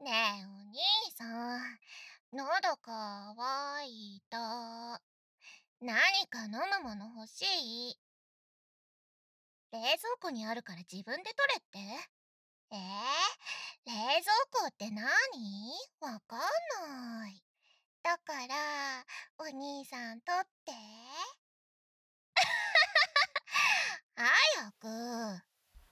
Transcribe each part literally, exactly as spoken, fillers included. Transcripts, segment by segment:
ねえ、お兄さん。喉乾いた。何か飲むもの欲しい？冷蔵庫にあるから自分で取れって？えー、冷蔵庫って何？わかんない。だから、お兄さん取って。早く。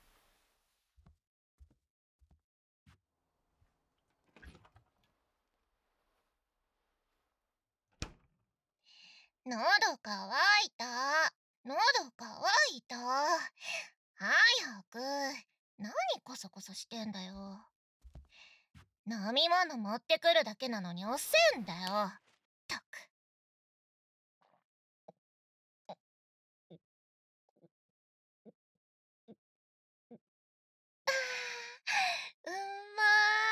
喉乾いた。喉乾いた。早く。何コソコソしてんだよ。飲み物持ってくるだけなのに遅えんだよ。ったく。うま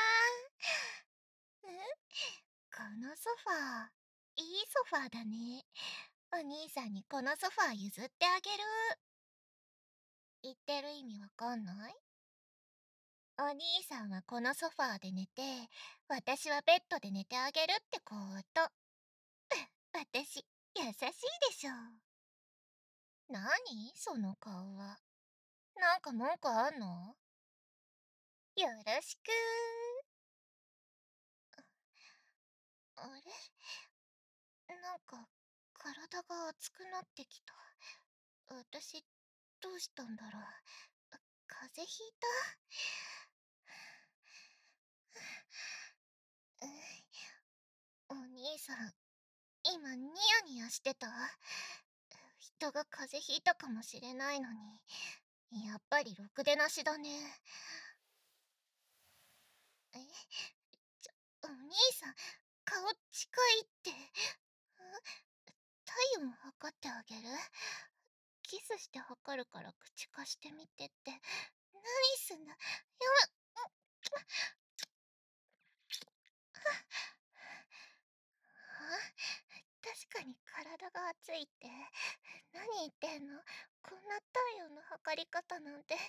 ー。んこのソファー、いいソファーだね。お兄さんにこのソファー譲ってあげる。言ってる意味わかんない？お兄さんはこのソファーで寝て、私はベッドで寝てあげるってこと。私、優しいでしょ。何その顔は。なんか文句あんの？よろしくー。あれ、なんか、体が熱くなってきた。私、どうしたんだろう。風邪ひいた？お兄さん、今ニヤニヤしてた？人が風邪ひいたかもしれないのに、やっぱりろくでなしだね。え、ちょ、お兄さん、顔近いって。体温測ってあげる？キスして測るから口貸してみてって。何すんだ。やば。確かに体が熱いって。何言ってんの？こんな体温の測り方なんてない。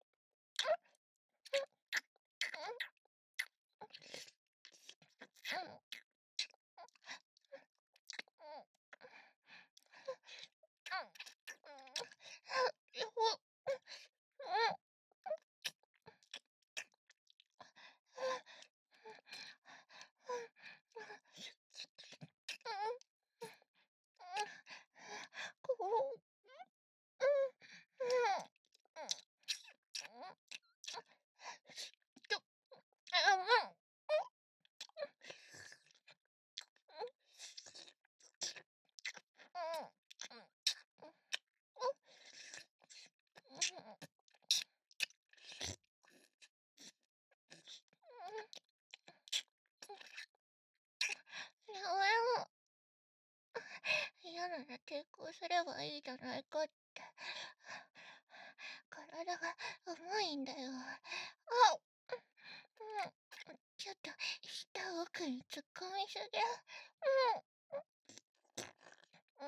嫌なら抵抗すればいいじゃないかって。体が重いんだよ。あっ、ちょっと舌奥に突っ込みすぎ。うん、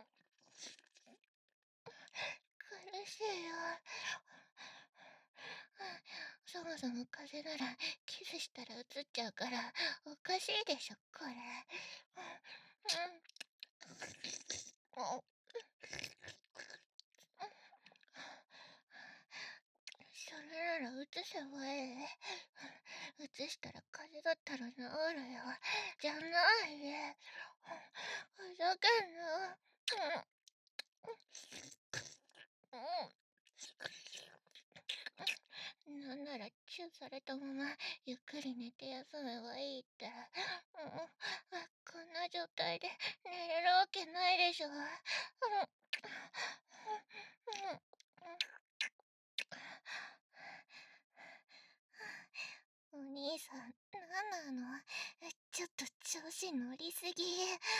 苦しいよ。そもそも風邪ならキスしたらうつっちゃうからおかしいでしょこれ。うん、それならうつせばいい。うつしたら風邪だったら治るよ。じゃないで。ふざけんな。うん、なんならチューされたままゆっくり寝て休めばいいって。うん、こんな状態で寝れるわけないでしょ。うん、お兄さん、なんなの？ちょっと調子乗りすぎ。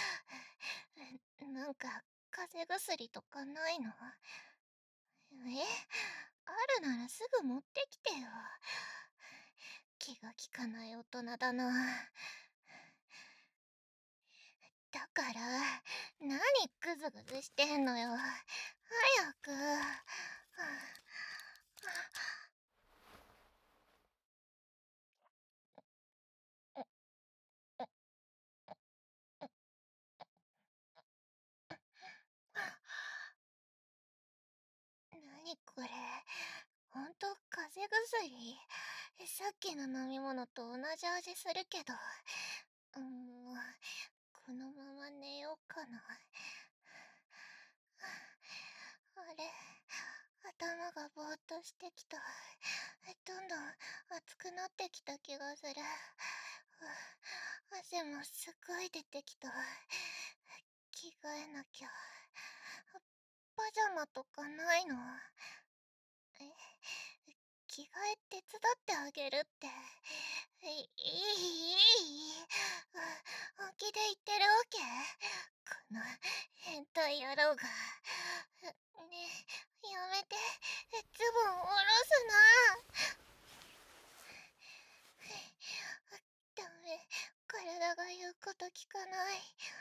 なんか、風邪薬とかないの？え、あるならすぐ持ってきてよ。気が利かない大人だな。だから、何グズグズしてんのよ。早く。 薬。さっきの飲み物と同じ味するけど、うーん、このまま寝ようかな。あれ、頭がぼーっとしてきた。どんどん熱くなってきた気がする。汗もすごい出てきた。着替えなきゃ。パジャマとかないの？え、着替え手伝ってあげるって。いい、いい、本気で言ってるわけ？この変態野郎が。ねえ、やめて、ズボン下ろすな。ダメ、体が言うこと聞かない。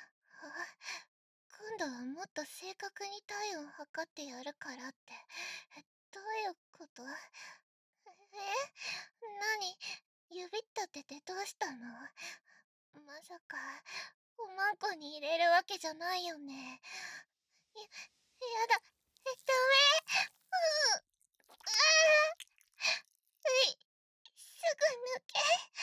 今度はもっと正確に体温測ってやるからって。どういうこと？え？何？指立ててどうしたの？まさか、おまんこに入れるわけじゃないよね。や、やだ、ダメ。うん。ああ。うい、すぐ抜け。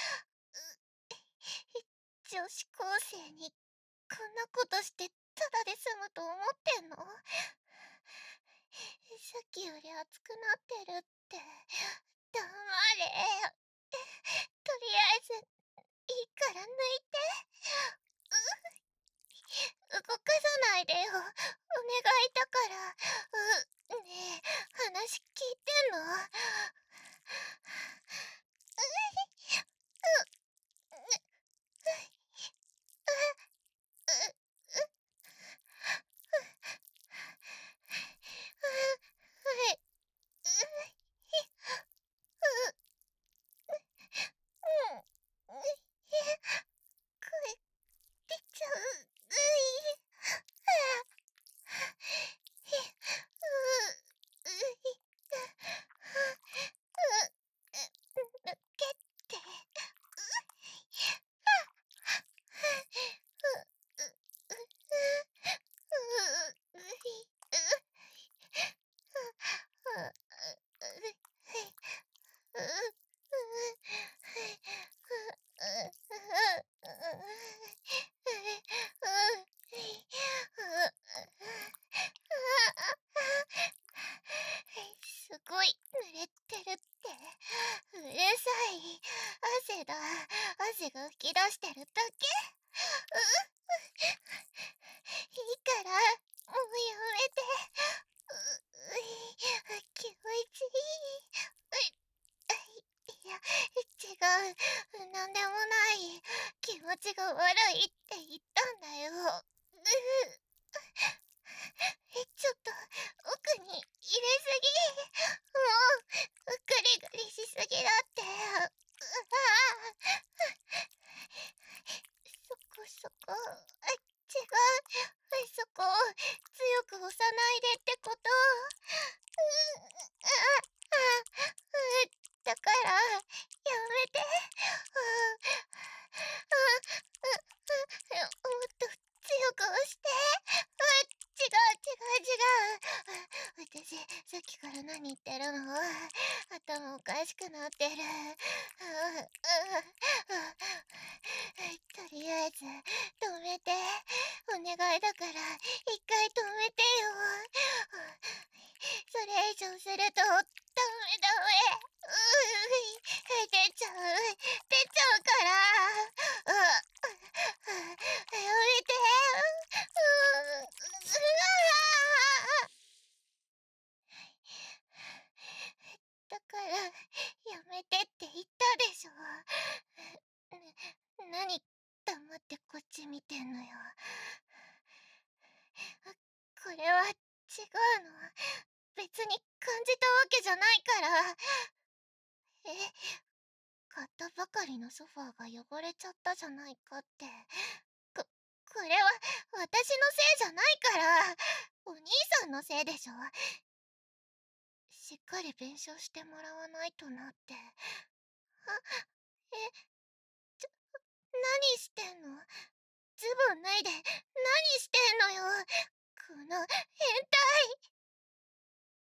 う、女子高生にこんなことしてただで済むと思ってんの？さっきより熱くなってるって。黙れ。とりあえず、いいから抜いて。う、動かさないでよ。お願いだから。う、ねえ、話聞いてんの？うい、う、う、出ちゃう。うい。抜けって。すごい濡れてるって。うるさい。汗だ。汗が吹き出してるだけ。う、いいから、もうやめて。う、うい、気持ちいい。うい、いや、違う。なんでもない。気持ちが悪いって言ったんだよ。うえ、ちょっと、奥に入れすぎ。もう、グリグリしすぎだって。うわあ。そこそこ、あ、違う。そこ、強く押さないでってこと。う、あ、あ、う、だから、やめて。う、あ、う、う、もっと強く押して。う、違う違う違う。私、さっきから何言ってるの？頭おかしくなってる。とりあえず、止めて。お願いだから、一回止めてよ。それ以上すると、ダメダメ。うい、出ちゃう。出ちゃうから。う、やめて。う、うわ。だから、やめてって言ったでしょ。な、何、黙ってこっち見てんのよ。これは違うの。別に感じたわけじゃないから。え、買ったばかりのソファーが汚れちゃったじゃないかって。こ、これは私のせいじゃないから。お兄さんのせいでしょ。しっかり弁償してもらわないとなって。あ、え、ちょ、何してんの？ズボン脱いで、何してんのよ。この